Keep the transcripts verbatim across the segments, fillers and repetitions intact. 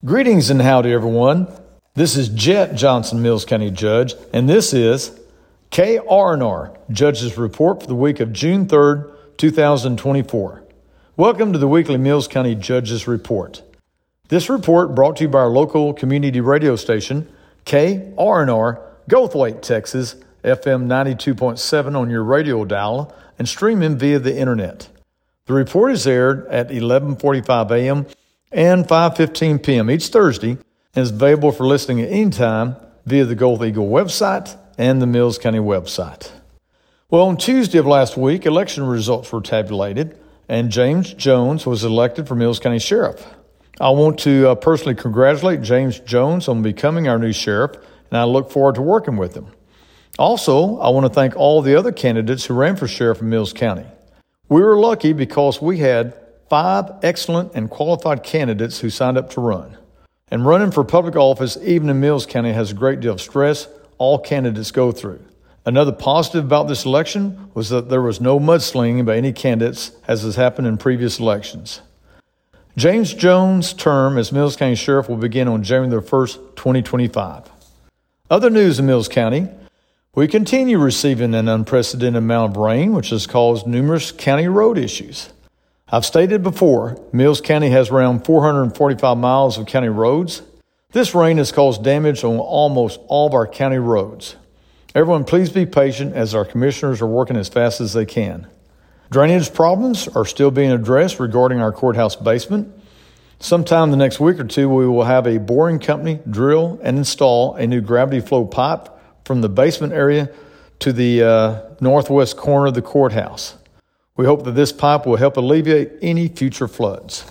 Greetings and howdy, everyone. This is Jet Johnson, Mills County Judge, and this is K R and R, Judge's Report for the week of June third, two thousand twenty-four. Welcome to the weekly Mills County Judge's Report. This report brought to you by our local community radio station, K R and R, Goldthwaite, Texas, F M ninety-two point seven on your radio dial, and streaming via the internet. The report is aired at eleven forty-five a.m. and five fifteen p.m. each Thursday and is available for listening at any time via the Gold Eagle website and the Mills County website. Well, on Tuesday of last week, election results were tabulated, and James Jones was elected for Mills County Sheriff. I want to uh, personally congratulate James Jones on becoming our new sheriff, and I look forward to working with him. Also, I want to thank all the other candidates who ran for sheriff in Mills County. We were lucky because we had five excellent and qualified candidates who signed up to run. And running for public office, even in Mills County, has a great deal of stress all candidates go through. Another positive about this election was that there was no mudslinging by any candidates, as has happened in previous elections. James Jones' term as Mills County Sheriff will begin on January first, twenty twenty-five. Other news in Mills County: we continue receiving an unprecedented amount of rain, which has caused numerous county road issues. I've stated before, Mills County has around four hundred forty-five miles of county roads. This rain has caused damage on almost all of our county roads. Everyone, please be patient as our commissioners are working as fast as they can. Drainage problems are still being addressed regarding our courthouse basement. Sometime the next week or two, we will have a boring company drill and install a new gravity flow pipe from the basement area to the uh, northwest corner of the courthouse. We hope that this pipe will help alleviate any future floods.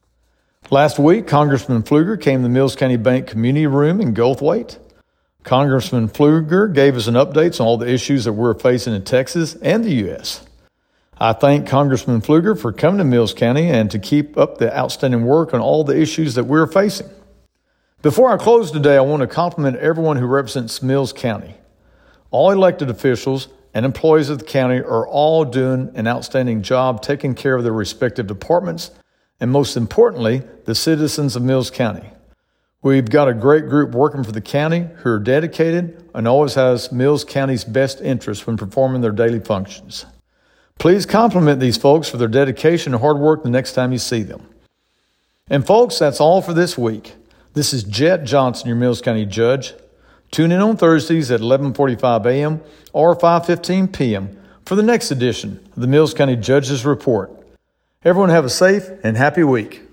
Last week, Congressman Pfluger came to the Mills County Bank Community Room in Goldthwaite. Congressman Pfluger gave us an update on all the issues that we're facing in Texas and the U S I thank Congressman Pfluger for coming to Mills County and to keep up the outstanding work on all the issues that we're facing. Before I close today, I want to compliment everyone who represents Mills County. All elected officials and employees of the county are all doing an outstanding job taking care of their respective departments and, most importantly, the citizens of Mills County. We've got a great group working for the county who are dedicated and always has Mills County's best interests when performing their daily functions. Please compliment these folks for their dedication and hard work the next time you see them. And folks, that's all for this week. This is Jet Johnson, your Mills County Judge. Tune in on Thursdays at eleven forty-five a.m. or five fifteen p.m. for the next edition of the Mills County Judge's Report. Everyone have a safe and happy week.